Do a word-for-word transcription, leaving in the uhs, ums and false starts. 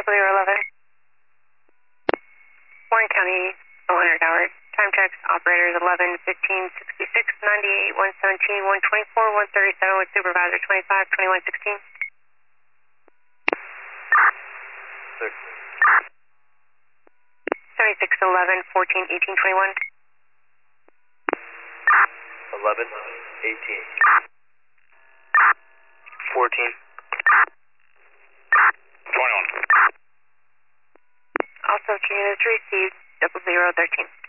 double zero eleven. Warren County, O'Hunter Tower. Time checks, operators eleven, fifteen, sixty-six, ninety-eight, one seventeen, one twenty-four, one thirty-seven with supervisor twenty-five, twenty-one, sixteen. Six. seventy-six, eleven, fourteen, eighteen, twenty-one. eleven, eighteen. fourteen. twenty-one. Also, units received, double zero thirteen.